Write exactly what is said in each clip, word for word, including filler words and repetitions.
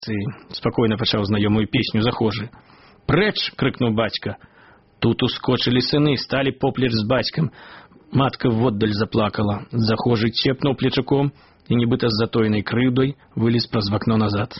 Спокойно пачаў знаёмую песню захожы. «Прэч!» — крыкнуў бацька. Тут ускочылі сыны, сталі поплеч з бацькам. Матка воддаль заплакала. Захожы цепнуў плечаком і, нібыта з затоенай крыўдай, вылез праз вакно назад.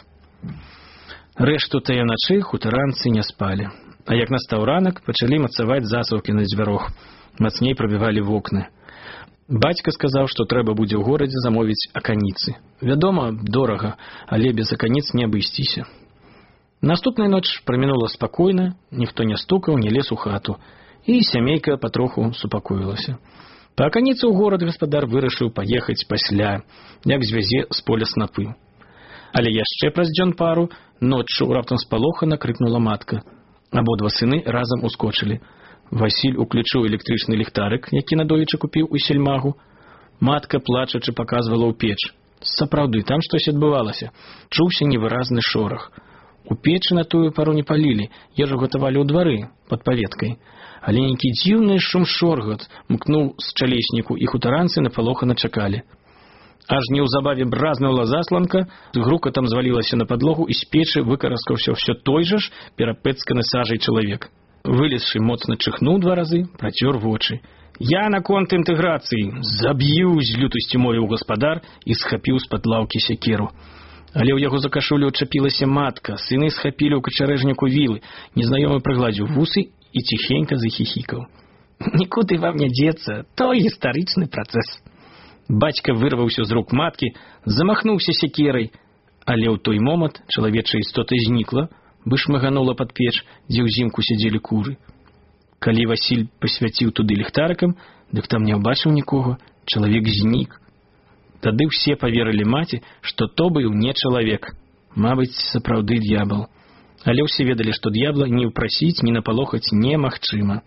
Рэшту тая начы хутаранцы не спалі. А як настаў ранак, пачалі мацаваць засаўкі на дзвярох. Мацней прабівалі вокны. Бацька сказаў, што трэба будзе ў горадзе замовіць аканіцы. Вядома, дорага, але без аканіц не абысціся. Наступная ноч прамінула спакойна, ніхто не стукаў, не лез у хату, і сямейка патроху супакоілася. Па аканіцу ў горад гаспадар вырашыў паехаць пасля, як звязе з поля снапы. Але яшчэ праз дзён пару ноччу раптам спалохана крыкнула матка. Абодва сыны разам ускочылі. Васіль уключыў электрычны ліхтарык, які надоечы купіў у сельмагу. Матка, плачачы, паказвала ў печ. Сапраўды, там штось адбывалася. Чуўся невыразны шорах. У печы на тую пару не палілі, ежу гатавалі ў двары, пад паветкай. Але нейкі дзіўны шум-шоргат мкнуў з чалесніку, і хутаранцы напалохана чакалі. Аж неўзабаве бразнула засланка, з грукатам звалілася на падлогу, і з печы выкараскаўся ўсё той жа ж перапэцканы сажай чалавек. Вылезшы моцна чихнуў два разы, працёр вочы. «Я наконт інтэграцыі! Заб'ю!» — з лютасцю мовіў гаспадар і схапіў з-пад лаўкі сякеру. Але ў яго за кашулю адчапілася матка, сыны схапілі ў качарэжніку вілы, незнаёмы прыгладзіў вусы і ціхенька захіхікаў. «Нікуды вам не дзецца, то гістарычны працэс». Бацька вырваўся з рук маткі, замахнуўся сякерай, але ў той момант чалавечая істота знікла, вышмаганула пад печ, дзе ўзімку сядзелі куры. Калі Васіль пасвяціў туды ліхтарыкам, дык там не ўбачыў нікога, чалавек знік. Тады ўсе паверылі маці, што то быў не чалавек, мабыць, сапраўды д'ябал. Але ўсе ведалі, што д'ябла ні ўпрасіць, ні напалохаць немагчыма.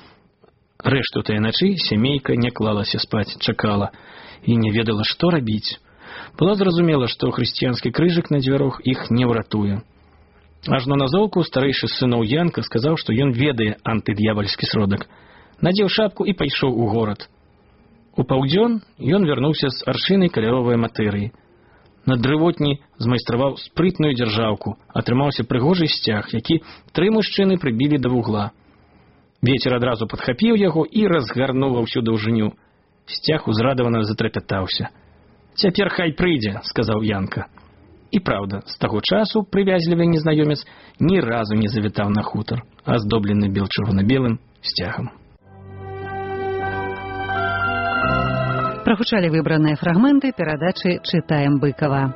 Рэшту тая начы сямейка не клалася спаць, чакала і не ведала, што рабіць. Была зразумела, што хрысціянскі крыжык на дзвярох іх не ўратуе. Ажно назоўку старэйшы з сыноў Янка сказаў, што ён ведае антыд'ябальскі сродак. Надзеў шапку і пайшоў у горад. У паўдзён ён вярнуўся з аршынай каляровай матэрыі. На дрывотні змайстраваў спрытную дзяржаўку, атрымаўся прыгожы сцяг, які тры мужчыны прыбілі да вугла. Вецер адразу падхапіў яго і разгарнуў ва ўсю даўжыню. Сцяг узрадавана затрапятаўся. «Цяпер хай прыйдзе», — сказаў Янка. І праўда, з таго часу прывязлівы незнаёмец ні разу не завітаў на хутар, аздоблены бел-чырвона-белым сцягам. Прагучалі выбраныя фрагменты перадачы «Чытаем Быкова».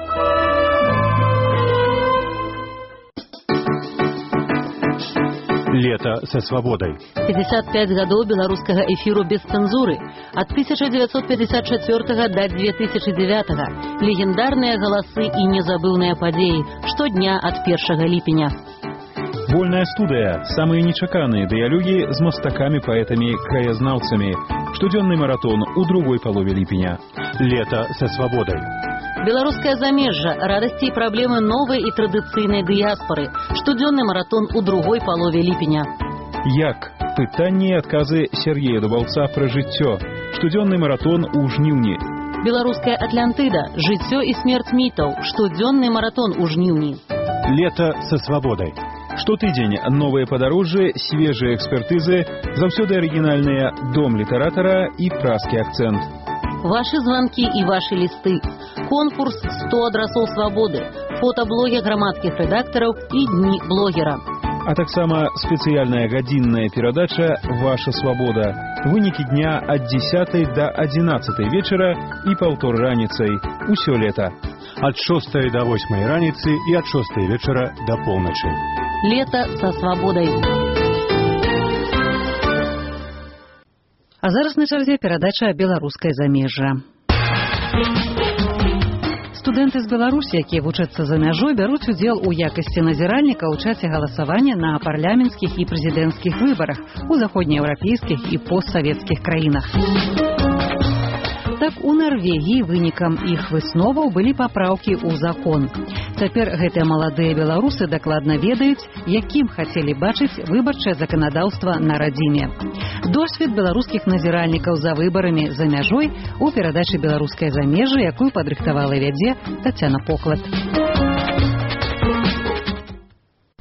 Лето со свободой. пятьдесят пять гадоў беларускага эфіру без цэнзуры. Ад тысяча девятьсот пятьдесят четвёртага до две тысячи девятого. Легендарныя галасы і незабыўныя падзеі. Штодня ад першага ліпеня. Вольная студыя. Самыя нечаканыя дыялогі з мастакамі, паэтамі, краязнаўцамі. Штодзённы маратон у другой палове ліпеня. Лето со свободой. Беларускае замежжа, радасці і праблемы новай і традыцыйнай дыяспоры. Штодзённы маратон у другой палове ліпеня. Як? Пытанні і адказы Сергея Дубаўца пра жыццё. Штодзённы маратон у жніўні. Беларуская Атлантыда. Жыццё і смерць мітаў. Штодзённы маратон у жніўні. Лето со свободой. Штотыдзень новыя падарожжы, свежыя экспертызы, заўсёды арыгінальныя дом літаратара і празкі акцэнт. Ваши звонки и ваши листы. Конкурс сто адрасоў свободы. Фотоблогі грамадскіх рэдактараў і дні блогера. А таксама спецыяльная гадзінная перадача «Ваша свобода». Вынікі дня ад дзесятай да адзінаццатай вечара і паўтор раніцай. Усё лета. Ад шостай да восьмай раніцы і ад шостай вечара да поўначы. Лето со свободай. А зараз на чарзе перадача «Беларускае замежжа». Студэнты з Беларусі, якія вучацца за мяжой, бяруць удзел у якасці назіральніка ў часе галасавання на парламенцкіх і прэзідэнцкіх выбарах у заходнееўрапейскіх і постсавецкіх краінах. Так у Нарвегіі вынікам іх высноваў былі папраўкі ў закон. Цяпер гэтыя маладыя беларусы дакладна ведаюць, якім хацелі бачыць выбарчае заканадаўства на радзіме. Досвед беларускіх назіральнікаў за выбарамі за мяжой у перадачы «Беларускае замежжа», якую падрыхтавала і вядзе Тацяна Поклад.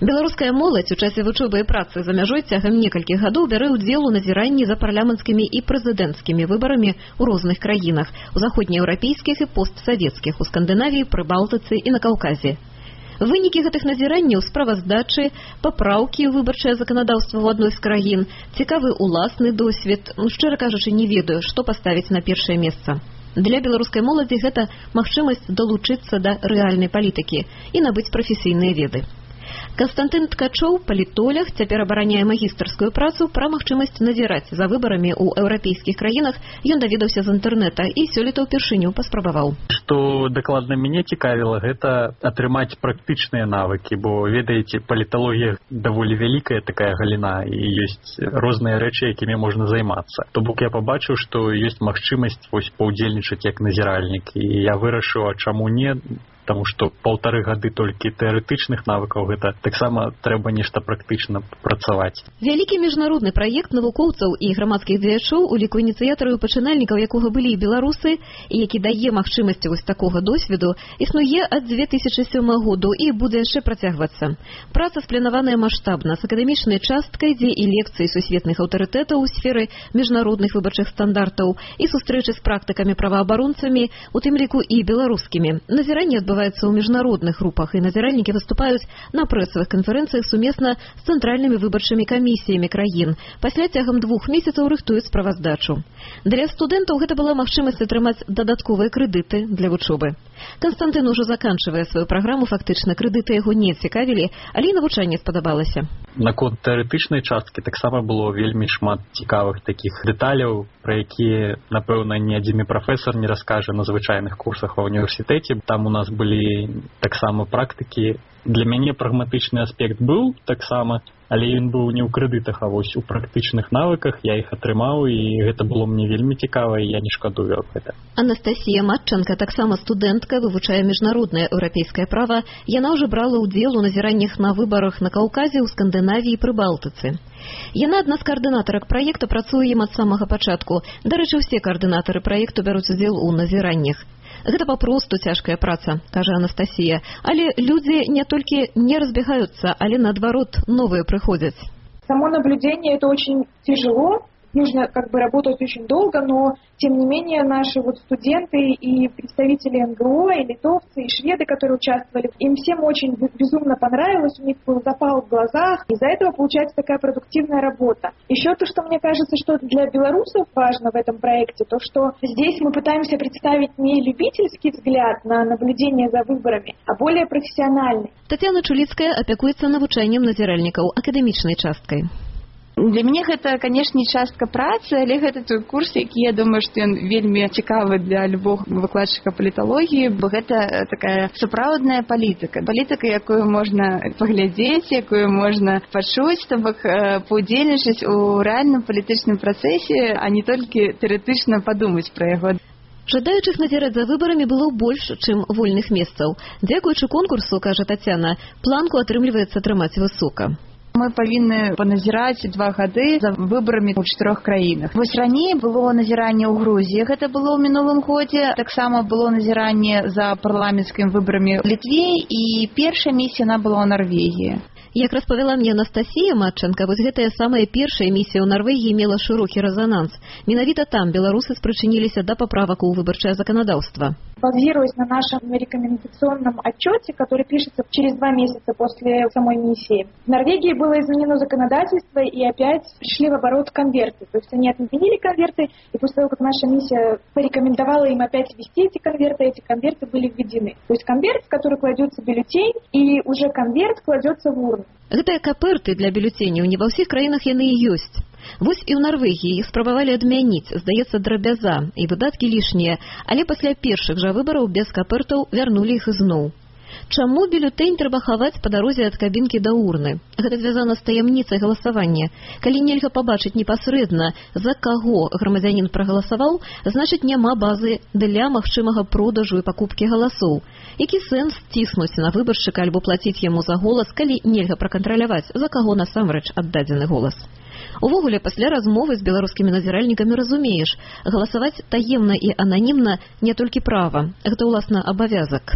Беларуская моладзь у часе вучобы і працы за мяжой цягам некалькіх гадоў бярэ ўдзел у назіранні за парламенцкімі і прэзідэнцкімі выбарамі ў розных краінах, у заходнееўрапейскіх і постсавецкіх, у Скандынавіі, Прыбалтыцы і на Каўказе. Вынікі гэтых назіранняў, справаздачы, папраўкі ў выбарчае заканадаўства ў адной з краін, цікавы уласны досвед, ну, шчыра кажучы, не ведаю, што паставіць на першае месца. Для беларускай моладзі гэта магчымасць далучыцца да рэальнай палітыкі і набыць прафесійныя веды. Константин Ткачоў, палітолог, цяпер абараняе магістарскую працу пра магчымасць назіраць за выбарамі ў еўрапейскіх краінах. Ён даведаўся з інтэрнэта і сёлета ўпершыню паспрабаваў. Што дакладна мяне цікавіла, гэта атрымаць практычныя навыкі, бо, ведаеце, паліталогія даволі вялікая такая галіна, і ёсць розныя рэчы, якімі можна займацца. То бок я пабачыў, што ёсць магчымасць вось паўдзельнічаць як назіральнік, і я вырашыў, а чаму не, таму што паўтары гады толькі тэарэтычных навыкаў, гэта таксама трэба нешта практычна працаваць. Вялікі міжнародны праект навукоўцаў і грамадскіх дзеячоў, у ліку ініцыятараў і пачынальнікаў якога былі і беларусы, і які дае магчымасці вось такога досведу, існуе ад дзве тысячы сёмага году і будзе яшчэ працягвацца. Праца спланаваная маштабна, з акадэмічнай часткай, дзе і лекцыі сусветных аўтарытэтаў у сферы міжнародных выбарчых стандартаў, і сустрэчы з практыкамі праваабаронцамі, у тым ліку і беларускімі. Назіранне адбываецца ў міжнародных групах, і назіральнікі выступаюць на прэсавых канферэнцыях сумесна з цэнтральнымі выбарчымі камісіямі краін. Пасля цягам двух месяцаў рыхтуюць справаздачу. Для студэнтаў гэта была магчымасць атрымаць дадатковыя крэдыты для вучобы. Константин ужо заканчвае сваю праграму, фактычна крэдыты яго не цікавілі, але і навучанне спадабалася. Наконт тэарэтычнай часткі таксама было вельмі шмат цікавых такіх дэталяў, пра якія, напэўна, ні адзін прафесар не раскажа на звычайных курсах ва ўніверсітэце. Там у нас былі таксама практыкі. Для мяне прагматычны аспект быў таксама, але ён быў не ў крэдытах, а вось у практычных навыках. Я іх атрымаў, і гэта было мне вельмі цікава, і я не шкадую аб гэта. Анастасія Матчанка, таксама студэнтка, вывучае міжнароднае еўрапейскае права. Яна ўжо брала ўдзел у назіраннях на выбарах на Каўказе, у Скандынавіі і Прыбалтыцы. Яна адна з каардынатарак праекта, працуе ім ад самага пачатку. Дарэчы, усе каардынатары праекту бяруць удзел у назіраннях. Гэта папросту цяжкая праца, кажа Анастасія, але людзі не толькі не разбегаюцца, але наадварот новыя прыходзяць. Само наблюдение это очень тяжело. Нужно как бы работать очень долго, но тем не менее наши вот студенты и представители эн гэ о, и литовцы, и шведы, которые участвовали, им всем очень безумно понравилось, у них был запал в глазах, из-за этого получается такая продуктивная работа. Еще то, что мне кажется, что для белорусов важно в этом проекте, то, что здесь мы пытаемся представить не любительский взгляд на наблюдение за выборами, а более профессиональный. Татьяна Чуліцкая апякуецца навучаннем назіральнікаў акадэмічнай часткай. Для мяне гэта, канешне, частка працы, але гэта той курс, які, я думаю, што ён вельмі цікавы для любого выкладчыка паліталогіі, бо гэта такая сапраўдная палітыка. Палітыка, якую можна паглядзець, якую можна пачуць, то бок паўдзельнічаць у рэальным палітычным працэсе, а не толькі тэарэтычна падумаць пра яго. Жадаючых назіраць за выбарамі было больш, чым вольных месцаў. Дзякуючы конкурсу, кажа Тацяна, планку атрымліваецца трымаць высока. Мы павінны паназіраць два гады за выбарамі ў чатырох краінах. Вось раней было назіранне ў Грузіі, гэта было ў мінулым годзе. Таксама было назіранне за парламенцкімі выбарамі ў Літве, і першая місія яна была ў Нарвегіі. Як распавяла мне Анастасія Матчанка, вось гэтая самая першая місія ў Нарвегіі мела шырокі рэзананс. Менавіта там беларусы спрычыніліся да паправак у выбарчае заканадаўства. Базируясь на нашем рекомендационном отчете, который пишется через два месяца после самой миссии, в Норвегии было изменено законодательство, и опять пришли в оборот конверты. То есть они отменили конверты, и после того, как наша миссия порекомендовала им опять ввести эти конверты, эти конверты были введены. То есть конверт, в который кладется бюллетень, и уже конверт кладется в урну. Гэтыя каперты для бюллетэняў не ва ўсіх краінах яны і ёсць. Вось і ў Нарвегіі іх спрабавалі адмяніць, здаецца, драбяза, і выдаткі лішнія, але пасля першых жа выбараў без капертаў вярнулі іх ізноў. Чаму бюллетень трэба хаваць па дарозе ад кабінкі да урны? Гэта звязана з таямніцай галасавання. Калі нельга пабачыць непасрэдна, за каго грамадзянін прагаласаваў, значыць няма базы для магчымага продажу і пакупкі галасоў. Які сэнс ціснуць на выбаршчыка альбо плаціць яму за голас, калі нельга пракантраляваць, за каго насамрэч аддадзены голас? Увогуле, пасля размовы з беларускімі назіральнікамі разумееш, галасаваць таемна і ананімна не толькі права, гэта, уласна, абавязак.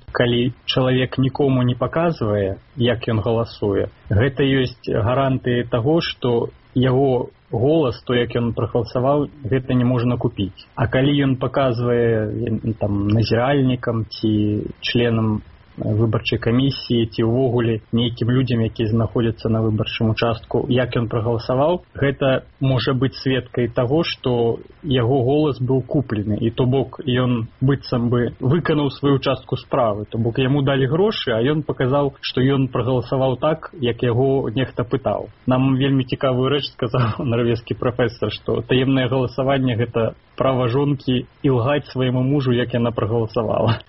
Калі чалавек нікому не паказвае, як ён галасуе, гэта ёсць гарантыі таго, што яго голас, то як ён прагаласаваў, гэта не можна купіць. А калі ён паказвае там назіральнікам ці членам выбарчай камісіі ці ўвогуле нейкім людзям, якія знаходзяцца на выбарчым участку, як ён прагаласаваў, гэта можа быць сведкай таго, што яго голас быў куплены, і то бок ён быццам бы выканаў сваю частку справы, то бок яму далі грошы, а ён паказаў, што ён прагаласаваў так, як яго нехта пытаў. Нам вельмі цікавую рэч сказаў нарвежскі прафесар, што таемнае галасаванне гэта права жонкі ілгаць свайму мужу, як яна прагаласавала.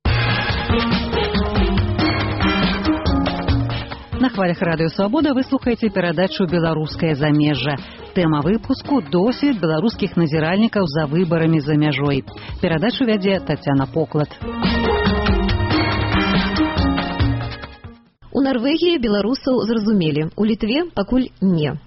На хвалях Радыё Свабода вы слухаеце перадачу «Беларускае замежжа». Тэма выпуску – досвед беларускіх назіральнікаў за выбарамі за мяжой. Перадачу вядзе Тацяна Поклад. У Нарвегіі беларусаў зразумелі, у Літве пакуль не.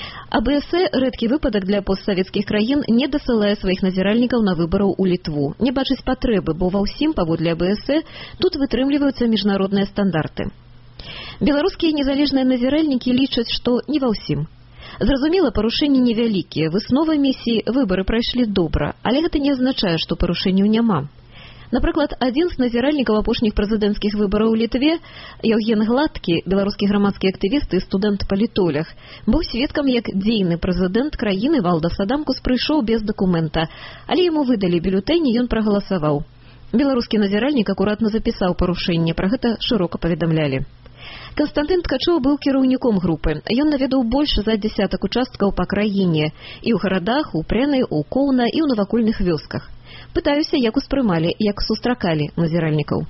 А Бэ Эс Э – рэдкі выпадак для постсавецкіх краін, не дасылае сваіх назіральнікаў на выбараў у Літву. Не бачыць патрэбы, бо ва ўсім, паводле Бэ Эс Э, тут вытрымліваюцца міжнародныя стандарты. Беларускія незалежныя назіральнікі лічаць, што не ва ўсім. Зразумела, парушэнні невялікія. Выснова місіі выбары прайшлі добра, але гэта не азначае, што парушэнняў няма. Напрыклад, адзін з назіральнікаў апошніх прэзідэнцкіх выбараў у Літве, Яўген Гладкі, беларускі грамадскі актывіст і студэнт-палітолог, быў сведкам, як дзейны прэзідэнт краіны Валдас Адамкус прыйшоў без дакумента, але яму выдалі бюлетэнь, і ён прагаласаваў. Беларускі назіральнік акуратна запісаў парушэнне, пра гэта шырока паведамлялі. Канстантын Ткачоў быў кіраўніком групы. Ён наведаў больш за дзясятак участкаў па краіне, і ў гарадах, у Прэны, у Коўна і ў навакольных вёсках. Пытаюся, як успрымалі, як сустракалі назіральнікаў.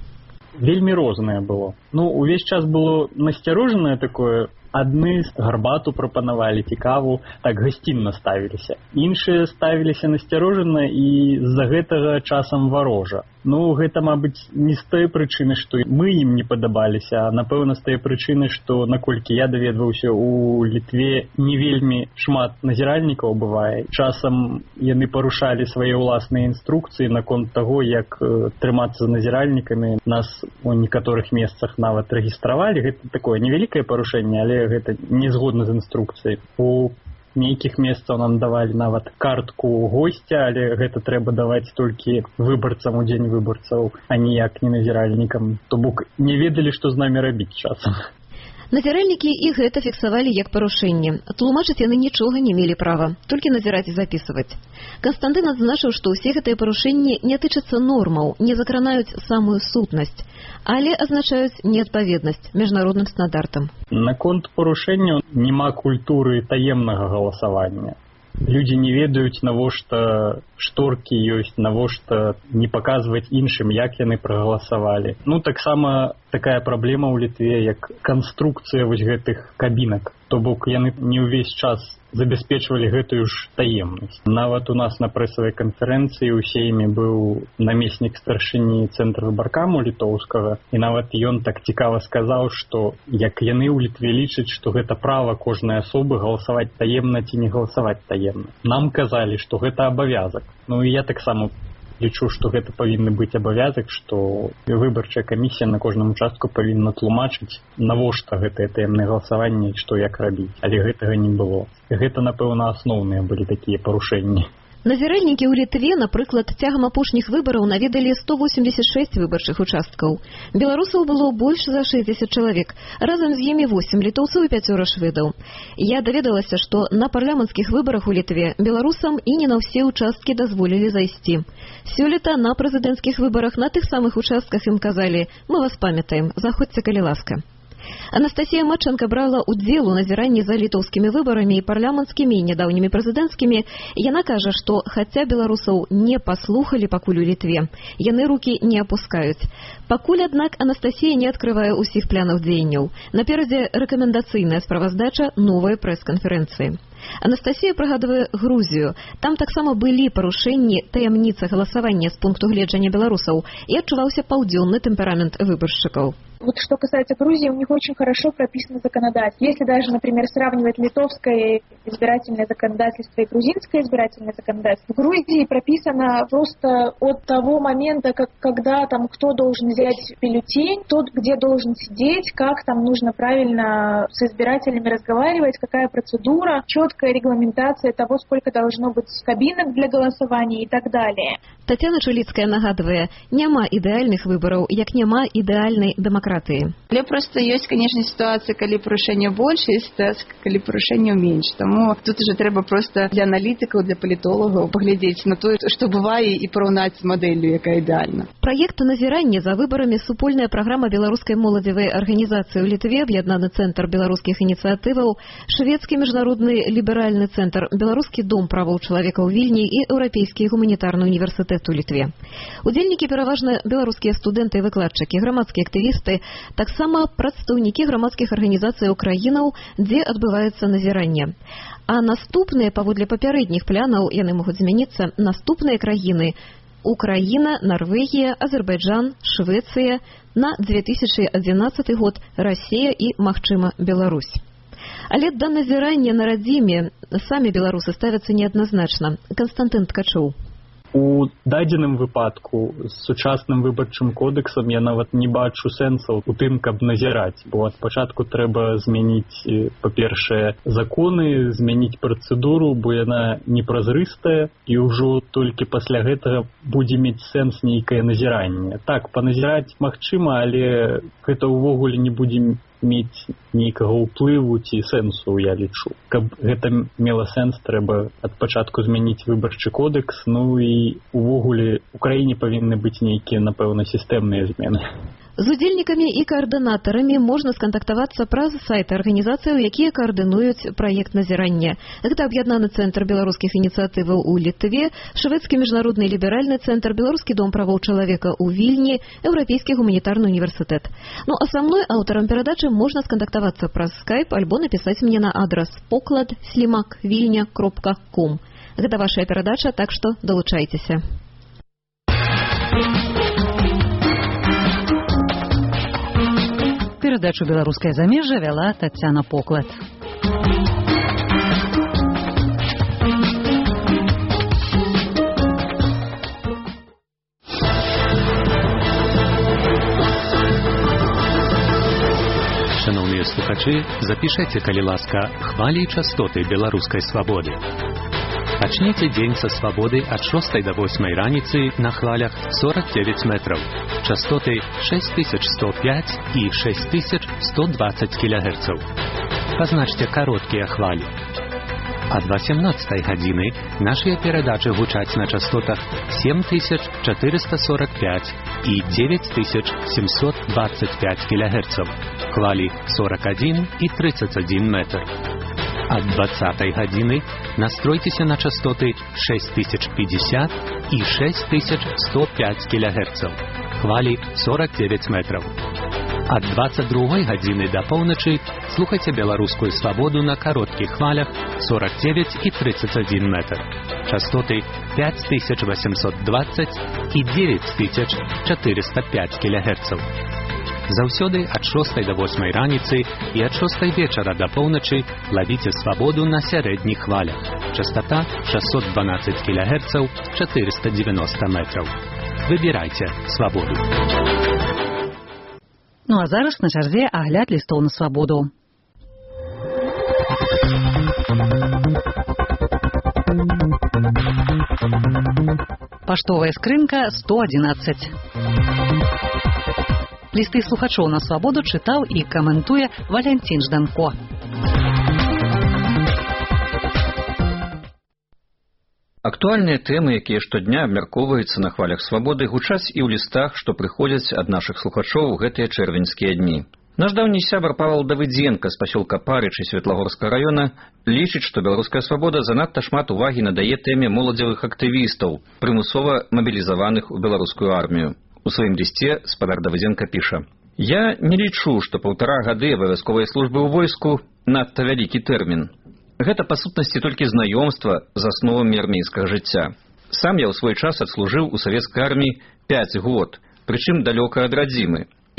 Вельмі рознае было. Ну, увесь час было насцярожанае такое. Адны гарбату прапанавалі, цікаву, так гасцінна ставіліся. Іншыя ставіліся насцярожана і з-за гэтага часам варожа. Ну, гэта, мабыць, не з той прычыны, што мы ім не падабаліся, а, напэўна, з той прычыны, што, наколькі я даведваўся, у Літве не вельмі шмат назіральнікаў бывае. Часам яны парушалі свае ўласныя інструкцыі наконт таго, як э, трымацца з назіральнікамі. Нас у некаторых месцах нават рэгістравалі. Гэта такое невялікае парушэнне, але гэта не згодна з інструкцыяй. У нейкіх месцаў нам давалі нават картку госця, але гэта трэба даваць толькі выбарцам у дзень выбарцаў, а ніяк не назіральнікам. То бок не ведалі, што з намі рабіць часам. Назіральнікі і гэта фіксавалі як парушэнне. Тлумачыць яны нічога не мелі права, толькі назіраць і запісваць. Канстантын адзначыў, што ўсе гэтыя парушэнні не тычацца нормаў, не закранаюць самую сутнасць, але азначаюць неадпаведнасць міжнародным стандартам. Наконт парушэнняў няма культуры таемнага галасавання. Людзі не ведаюць, навошта шторкі ёсць, навошта не паказваць іншым, як яны прагаласавалі. Ну, таксама такая праблема ў Літве, як канструкцыя вось гэтых кабінак. То бок яны не ўвесь час забяспечвалі гэтую ж таемнасць. Нават у нас на прэсавай канферэнцыі ў Сейме быў намеснік старшыні цэнтра выбаркаму літоўскага, і нават ён так цікава сказаў, што як яны ў Літве лічаць, што гэта права кожнай асобы галасаваць таемна ці не галасаваць таемна. Нам казалі, што гэта абавязак. Ну і я таксама лічу, што гэта павінны быць абавязак, што выбарчая камісія на кожным участку павінна тлумачыць, навошта гэтае таемнае галасаванне і што як рабіць. Але гэтага не было. Гэта, напэўна, асноўныя былі такія парушэнні. Назіральнікі ў Літве, напрыклад, цягам апошніх выбараў наведалі сто восемьдесят шесть выбарчых участкаў. Беларусаў было больш за шэсцьдзесят чалавек, разам з імі восемь літоўцаў і пяцёра шведаў. Я даведалася, што на парламенцкіх выбарах у Літве беларусам і не на ўсе участкі дазволілі зайсці. Сёлета на прэзідэнцкіх выбарах на тых самых участках ім казалі: «Мы вас памятаем, заходзьце, калі ласка». Анастасія Матчанка брала ўдзел у назіранні за літоўскімі выбарамі і парламенцкімі і нядаўнімі прэзідэнцкімі. Яна кажа, што хаця беларусаў не паслухалі пакуль у Літве, яны рукі не апускаюць. Пакуль, аднак, Анастасія не адкрывае ўсіх планаў дзеянняў. Наперадзе рэкамендацыйная справаздача новай прэс-канферэнцыі. Анастасія прыгадвае Грузію. Там таксама былі парушэнні таямніцы галасавання з пункту гледжання беларусаў і адчуваўся паўдзённы тэмперамент выбаршчыкаў. Вот что касается Грузии, у них очень хорошо прописано законодательство. Если даже, например, сравнивать литовское избирательное законодательство и грузинское избирательное законодательство, в Грузии прописано просто от того момента, как, когда там кто должен взять бюллетень, тот, где должен сидеть, как там нужно правильно с избирателями разговаривать, какая процедура, четкая регламентация того, сколько должно быть кабинок для голосования и так далее. Тетяна Чуліцкая нагадывае, няма ідэальных выбораў, як няма ідэальнай дэмакратыі. Але просто ёсць, конечно, ситуация, калі парушэння больш, і ситуация, калі парушэнняў менш. Таму тут уже трэба просто для аналітыкаў, для палітолагаў паглядзець на тое, што бывае, і параўнаць з мадэллю, якая ідэальна. Праект назірання за выбарамі супольная праграма беларускай моладзевай арганізацыі ў Літве, аб'яднаны цэнтр беларускіх ініцыятываў, шведскі міжнародны ліберальны цэнтр, беларускі дом правоў чалавека ў Вільні і еўрапейскі гуманітарны універсітэт у Літве. Удзельнікі пераважна беларускія студэнты і выкладчыкі, грамадскія актывісты, таксама прадстаўнікі грамадскіх арганізацыяў краінаў, дзе адбываецца назіранне. А наступныя, паводле папярэдніх планаў, яны могуць змяніцца, наступныя краіны – Украіна, Нарвегія, Азербайджан, Швецыя, на две тысячи одиннадцатый год Расія і, магчыма, Беларусь. Але да назірання на радзіме самі беларусы ставяцца неадназначна. Канстантын Ткачоў. У дадзеным выпадку з сучасным выбарчым кодэксам я нават не бачу сэнсаў у тым, каб назіраць, бо ад пачатку трэба змяніць, па-першае, законы, змяніць працэдуру, бо яна непразрыстая, і ўжо толькі пасля гэтага будзе мець сэнс нейкае назіранне. Так, паназіраць магчыма, але гэта ўвогуле не будзе мець нейкага ўплыву ці сэнсу, я лічу. Каб гэта мела сэнс, трэба ад пачатку змяніць выбарчы кодэкс, ну і увогуле у краіне павінны быць нейкія, напэўна, сістэмныя змены. З удзельнікамі і каардынатарамі можна скантактавацца праз сайты арганізацыяў, якія каардынуюць праект назірання. Гэта аб'яднаны цэнтр беларускіх ініцыятываў у Літве, шведскі міжнародны ліберальны цэнтр, беларускі дом правоў чалавека ў Вільні, еўрапейскі гуманітарны універсітэт. Ну а са мной, аўтарам перадачы, можна скантактавацца праз скайп альбо напісаць мне на адрас поклад слімак вільня кропка ком. Гэта вашая перадача, так што далучайцеся. Перадачу «Беларускае замежжа» вяла Тацяна Поклад. Шановныя слухачы, запішайце, калі ласка, хвалі і частоты беларускай свабоды. Пачніце дзень са свабоды ад шостай да восьмай раніцы на хвалях сорок девять метров, частоты шесть тысяч сто пять і шесть тысяч сто двадцать килогерцаў. Пазначце кароткія хвалі. Ад восемнадцатай гадзіны нашыя перадачы гучаць на частотах семь тысяч четыреста сорок пять і девять тысяч семьсот двадцать пять килогерцаў. Хвалі сорок один і тридцать один метр. Ад двадцатай гадзіны настройцеся на частоты шесть тысяч пятьдесят і шесть тысяч сто пять килогерцаў. Хвалі сорок девять метров. Ад двадцать другой гадзіны да поўначы слухайце беларускую свабоду на кароткіх хвалях сорок девять і тридцать один метр. Частоты пять тысяч восемьсот двадцать і девять тысяч четыреста пять килогерцаў. Заўсёды ад шостай да восьмай раніцы і ад шостай вечара да поўначы лавіце свабоду на сярэдніх хвалях. Частота шестьсот двенадцать килогерцаў, четыреста девяносто метров. Выбірайце свабоду. Ну а зараз на чарзе агляд лістоў на свабоду. Паштовая скрынка сто одиннадцать. Лісты слухачоў на свабоду чытаў і каментуе Валянцін Жданко. Актуальныя тэмы, якія штодня абмяркоўваюцца на хвалях свабоды, гучаць і ў лістах, што прыходзяць ад нашых слухачоў у гэтыя чэрвеньскія дні. Наш даўні сябар Павел Давыдзенка з пасёлка Парычы Светлагорскага раёна лічыць, што беларуская свабода занадта шмат увагі надае тэме моладзевых актывістаў, прымусова мабілізаваных у беларускую армію. У сваім лісце спадар Давыдзенка піша: «Я не лічу, што паўтара гады абавязковай службы ў войску надта вялікі тэрмін. Гэта, па сутнасці, толькі знаёмства з асновамі армейскага жыцця. Сам я ў свой час адслужыў у савецкай арміі пяць год, прычым далёка ад радзімы.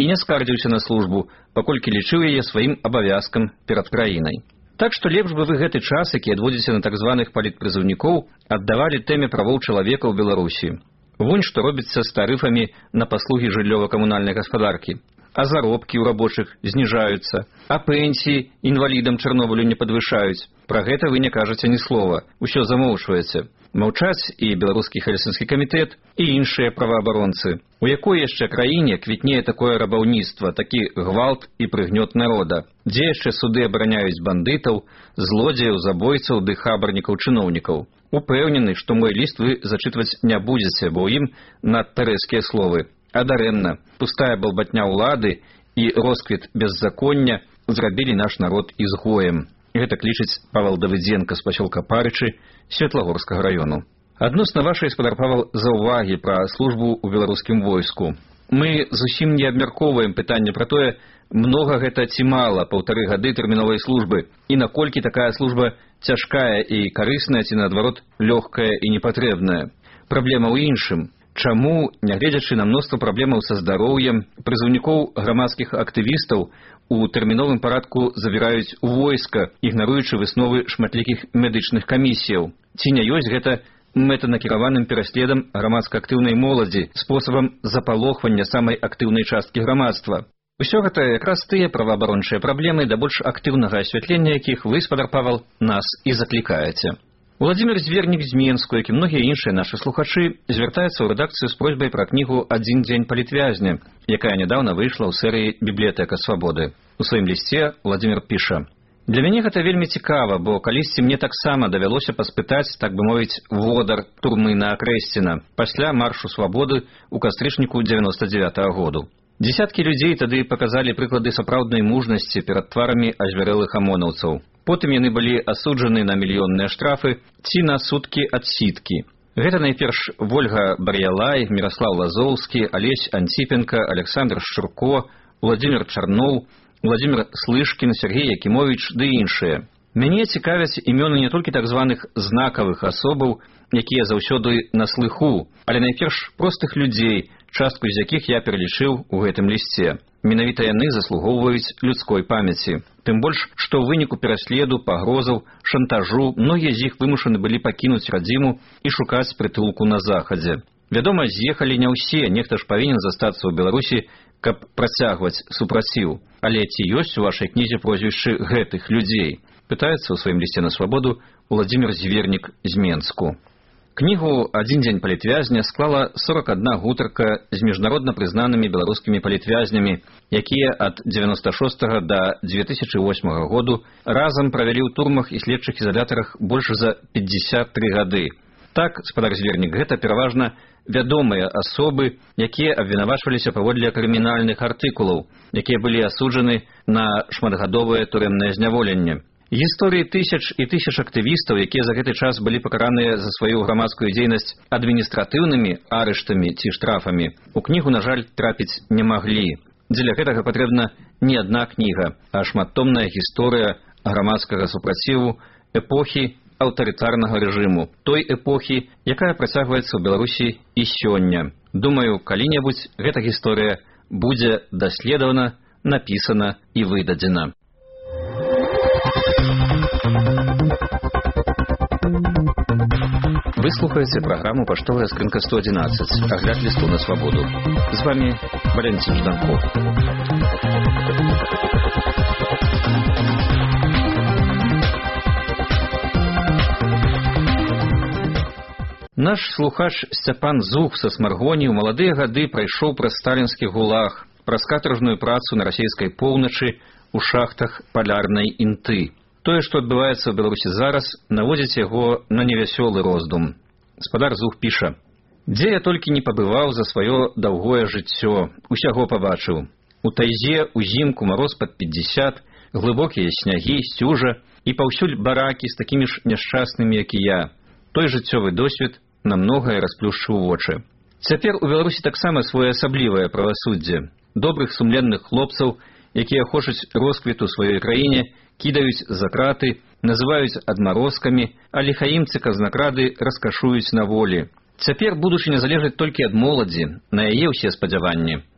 і не скардзіўся на службу, паколькі лічыў яе сваім абавязкам перад краінай. Так што лепш бы вы гэты час, які адводзіце на так званых палітпрызыўнікоў, аддавалі тэме правоў чалавека ў Беларусі. Вунь што робіцца з тарыфамі на паслугі жыллёва-камунальнай гаспадаркі. А заробкі ў рабочых зніжаюцца, а пенсіі інвалідам Чарнобылю не падвышаюць. Пра гэта вы не кажаце ні слова, усё замоўчваеце. Маўчаць і беларускі хельсінскі камітэт, і іншыя праваабаронцы. У якой яшчэ краіне квітнее такое рабаўніцтва, такі гвалт і прыгнёт народа? Дзе яшчэ суды абараняюць бандытаў, злодзеяў, забойцаў ды хабарнікаў-чыноўнікаў? Упэўнены, што мой ліст вы зачытваць не будзеце, бо ў ім надта рэзкія словы. А дарэмна, пустая балбатня ўлады і росквіт беззаконня зрабілі наш народ ізгоем. Гэта клічыць Павел Давыдзенка з пасёлка Парычы Светлагорскага раёну. Адносна вашай, спадар Павел, заўвагі пра службу ў беларускім войску. Мы зусім не абмяркоўваем пытанне пра тое, многа гэта ці мала паўтары гады тэрміновай службы, і наколькі такая служба цяжкая і карысная, ці наадварот лёгкая і непатрэбная. Праблема ў іншым. Чаму, нягледзячы на мноства праблемаў са здароўем, прызыўнікоў грамадскіх актывістаў у тэрміновым парадку забіраюць у войска, ігнаруючы высновы шматлікіх медычных камісіяў? Ці не ёсць гэта мэтанакіраваным пераследам грамадска-актыўнай моладзі, спосабам запалохвання самай актыўнай часткі грамадства? Усё гэта якраз тыя праваабарончыя праблемы, да больш актыўнага асвятлення якіх вы, спадар Павел, нас і заклікаеце. Владимир Звернік з Менску, як і многія іншыя нашы слухачы, звяртаецца ў рэдакцыю з просьбай пра кнігу «Адзін дзень палітвязня», якая нядаўна выйшла ў серыі «Бібліятэка свабоды». У сваім лісце Владимир піша: «Для мяне гэта вельмі цікава, бо калісьці мне таксама давялося паспытаць, так бы мовіць, водар турмы на Акрэсціна пасля маршу свабоды ў кастрычніку дзевяноста дзевятага году. Дзесяткі людзей тады паказалі прыклады сапраўднай мужнасці перад тварамі азвярэлых амонаўцаў. Потым яны былі асуджаны на мільённыя штрафы ці на суткі адсідкі. Гэта найперш Вольга Бар'ялай, Міраслаў Лазоўскі, Алесь Антипенко, Александр Шчурко, Владимир Чарноў, Владимир Слышкін, Сергей Якімовіч ды іншыя. Мяне цікавяць імёны не толькі так званых знакавых асобаў, якія заўсёды на слыху, але найперш простых людзей, частку з якіх я пералічыў у гэтым лісце. Менавіта яны заслугоўваюць людской памяці. Тым больш, што ў выніку пераследу, пагрозаў, шантажу многія з іх вымушаны былі пакінуць радзіму і шукаць прытулку на захадзе. Вядома, з'ехалі не ўсе, нехта ж павінен застацца ў Беларусі, каб працягваць супраціў. Але ці ёсць у вашай кнізе прозвішчы гэтых людзей? Пытаецца ў сваім лісце на свабоду Владимир Звернік з Менску. Кнігу «Адзін дзень палітвязня» склала сорок адна гутарка з міжнародна прызнанымі беларускімі палітвязнямі, якія ад дзевяноста шостага да дзве тысячы восьмага году разам правялі ў турмах і следчых ізалятарах больш за пятьдесят три гады. Так, спадар Звернік, гэта пераважна вядомыя асобы, якія абвінавачваліся паводле крымінальных артыкулаў, якія былі асуджаны на шматгадовае турэмнае зняволенне. Гісторыі тысяч і тысяч актывістаў, якія за гэты час былі пакараныя за сваю грамадскую дзейнасць адміністратыўнымі арыштамі ці штрафамі, у кнігу, на жаль, трапіць не маглі. Дзеля гэтага патрэбна не адна кніга, а шматтомная гісторыя грамадскага супраціву эпохі аўтарытарнага рэжыму, той эпохі, якая працягваецца ў Беларусі і сёння. Думаю, калі-небудзь гэта гісторыя будзе даследавана, напісана і выдадзена. Вы слухаете программу «Поштовая скринка сто одиннадцать». Огляд листу на свободу. С вами Валентин Жданков. Наш слухач Сцяпан Зух са Смаргоні ў маладыя гады прайшоў праз сталінскі гулаг, праз катаржную працу на расійскай поўначы у шахтах палярнай інты. Тое, што адбываецца ў Беларусі зараз, наводзіць яго на невясёлы роздум. Спадар Зух піша: «Дзе я толькі не пабываў за сваё даўгое жыццё, усяго пабачыў. У тайзе, узімку, мароз пад пятьдесят, глыбокія снягі, сцюжа і паўсюль баракі з такімі ж няшчаснымі, як і я. Той жыццёвы досвед на многае расплюшчыў вочы. Цяпер у Беларусі таксама своеасаблівае правасуддзе. Добрых сумленных хлопцаў, якія хочуць росквіту сваёй краіне, кідаюць за краты, называюць адмарозкамі, а ліхаімцы-казнакрады раскашуюць на волі. Цяпер будучыня залежыць толькі ад моладзі, на яе ўсе спадзяванні.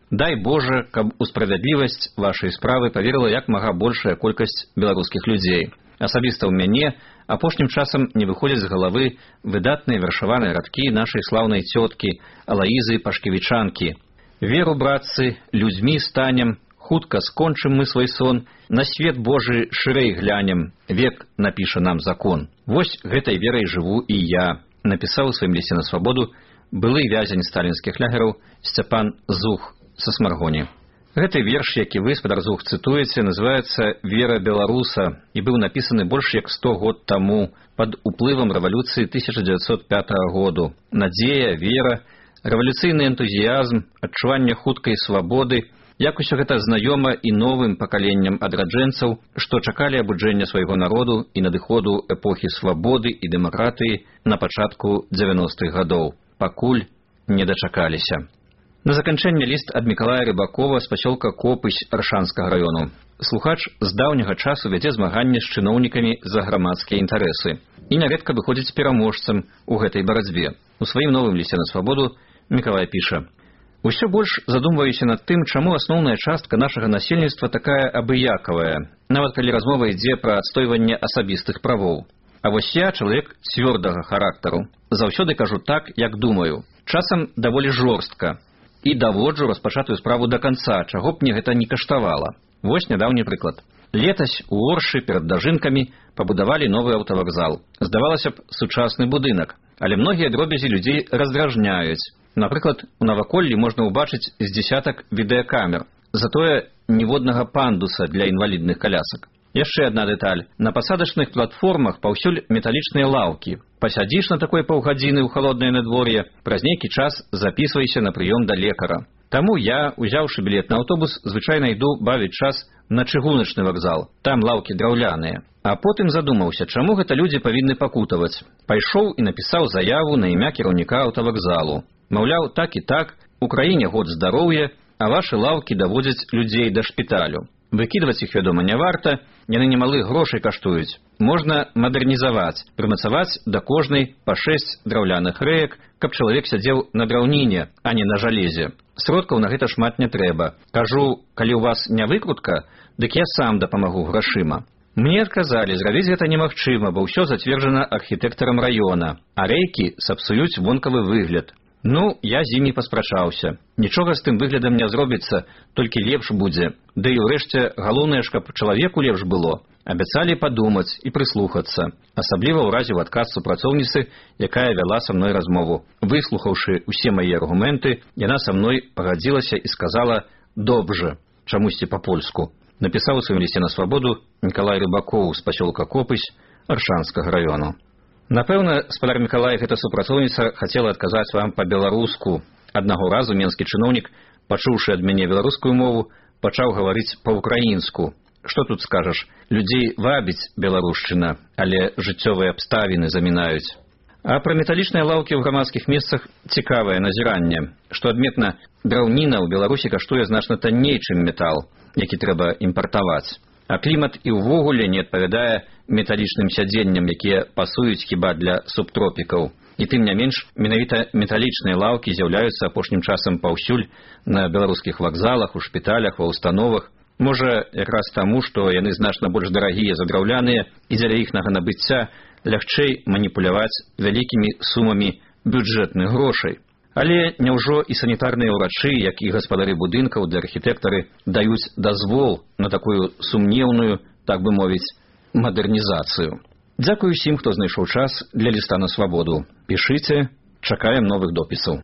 Дай Боже, каб у справядлівасць вашай справы паверыла як мага большая колькасць беларускіх людзей. Асабіста ў мяне апошнім часам не выходзяць з галавы выдатныя вершаваныя радкі нашай слаўнай цёткі Алаізы Пашкевічанкі. Веру, братцы, людзьмі станем, хутка скончым мы свой сон, на свет Божы шырэй глянем, век напіша нам закон. Вось гэтай верай жыву і я, напісаў у сваім лісце на свабоду былы вязень сталінскіх лягераў Сцяпан Зух са Смаргоні. Гэты верш, які вы, спадар Зух, цытуеце, называецца «Вера беларуса» і быў напісаны больш як сто год таму пад уплывам рэвалюцыі тысяча дзевяцьсот пятага году. Надзея, вера, рэвалюцыйны энтузіязм, адчуванне хуткай свабоды, як усё гэта знаёма і новым пакаленням адраджэнцаў, што чакалі абуджэння свайго народу і надыходу эпохі свабоды і дэмакратыі на пачатку дзевяностых гадоў, пакуль не дачакаліся. На заканчэнне ліст ад Мікалая Рыбакова з пасёлка Копысь Аршанскага раёну. Слухач з даўняга часу вядзе змаганне з чыноўнікамі за грамадскія інтарэсы і нярэдка выходзіць пераможцам у гэтай барацьбе. У сваім новым лісце на свабоду Мікалай піша: «Усё больш задумваюся над тым, чаму асноўная частка нашага насельніцтва такая абыякавая, нават калі размова ідзе пра адстойванне асабістых правоў. А вось я чалавек цвёрдага характару. Заўсёды кажу так, як думаю. Часам даволі жорстка. І даводжу распачатую справу да канца, чаго б мне гэта не каштавала. Вось нядаўні прыклад. Летась у Оршы перад дажынкамі пабудавалі новы аўтавакзал. Здавалася б, сучасны будынак, але многія дробязі людзей раздражняюць. Напрыклад, у наваколлі можна ўбачыць з дзесятак відэакамер, затое ніводнага пандуса для інвалідных колясак. Яшчэ адна дэталь. На пасадачных платформах паўсюль металічныя лаўкі. Пасядзіш на такой паўгадзіны ў халоднае надвор'е, праз нейкі час запісвайся на прыём да лекара. Таму я, узяўшы білет на аўтобус, звычайна іду бавіць час на чыгуначны вакзал. Там лаўкі драўляныя. А потым задумаўся, чаму гэта людзі павінны пакутаваць. Пайшоў і напісаў заяву на імя кіраўніка аўтавакзалу. Маўляў, так і так, у краіне год здароўя, а вашы лаўкі даводзяць людзей да шпіталю. Выкідваць іх, вядома, не варта, яны немалых грошай каштуюць. Можна мадэрнізаваць, прымацаваць да кожнай па шэсць драўляных рэек, каб чалавек сядзеў на драўніне, а не на жалезе. Сродкаў на гэта шмат не трэба. Кажу, калі ў вас не выкрутка, дык я сам дапамагу грашыма. Мне адказалі, зрабіць гэта немагчыма, бо ўсё зацверджана архітэктарам раёна, а рэйкі сапсуюць вонкавы выгляд. Ну, я з імі паспрачаўся. Нічога з тым выглядам не зробіцца, толькі лепш будзе. Ды і ўрэшце галоўнае ж, каб чалавеку лепш было. Абяцалі падумаць і прыслухацца. Асабліва ў разе ў адказ супрацоўніцы, якая вяла са мной размову. Выслухаўшы ўсе мае аргументы, яна са мной пагадзілася і сказала «добжа», чамусьці па-польску. Напісаў у сваім лісце на свабоду Мікалай Рыбакоў з пасёлка Копысь Аршанскага раёну. Напэўна, спадар Мікалай, гэта супрацоўніца хацела адказаць вам па-беларуску. Аднаго разу менскі чыноўнік, пачуўшы ад мяне беларускую мову, пачаў гаварыць па-ўкраінску. Што тут скажаш? Людзей вабіць беларушчына, але жыццёвыя абставіны замінаюць. А пра металічныя лаўкі ў грамадскіх месцах цікавае назіранне. Што адметна, драўніна ў Беларусі каштуе значна танней, чым метал, які трэба імпартаваць. А клімат і ўвогуле не адпавядае металічным сядзенням, якія пасуюць хіба для субтропікаў. І тым не менш, менавіта металічныя лаўкі з'яўляюцца апошнім часам паўсюль на беларускіх вакзалах, у шпіталях, ва ўстановах. Можа, якраз таму, што яны значна больш дарагія за драўляныя, і дзеля іхнага набыцця лягчэй маніпуляваць вялікімі сумамі бюджэтных грошай. Але няўжо і санітарныя ўрачы, як і гаспадары будынкаў ды архітэктары даюць дазвол на такую сумнеўную, так бы мовіць, мадэрнізацыю. Дзякую усім, хто знайшоў час для ліста на свабоду. Пішыце, чакаем новых допісаў.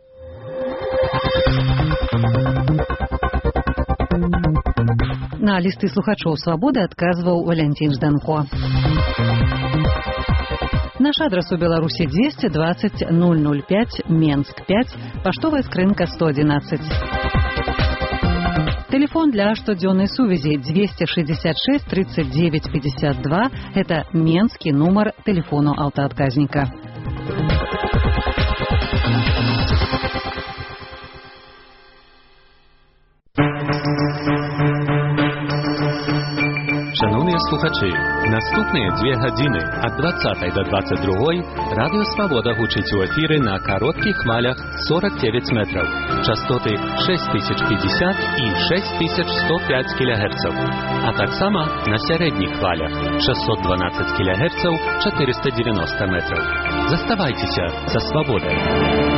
На лісты слухачоў свабоды адказваў Валянцін Жданко. Наш адрес у Беларуси двести двадцать ноль ноль пять, Менск пять, поштовая скрынка сто одиннадцать. Телефон для штодзённой сувязі двести шестьдесят шесть тридцать девять пятьдесят два. Это менский номер телефону аўтаадказніка. Шановні Шаноўныя слухачы, наступныя дзве гадзіны ад дваццатай да дваццаць другой радыё Свабода гучыць у эфіры на кароткіх хвалях сорок девять метраў, частоты шесть тысяч пятьдесят і шесть тысяч сто пять кілогерцаў, а таксама на сярэдніх хвалях шестьсот двенадцать кілогерцаў, четыреста девяносто метраў. Заставайцеся са Свабодай.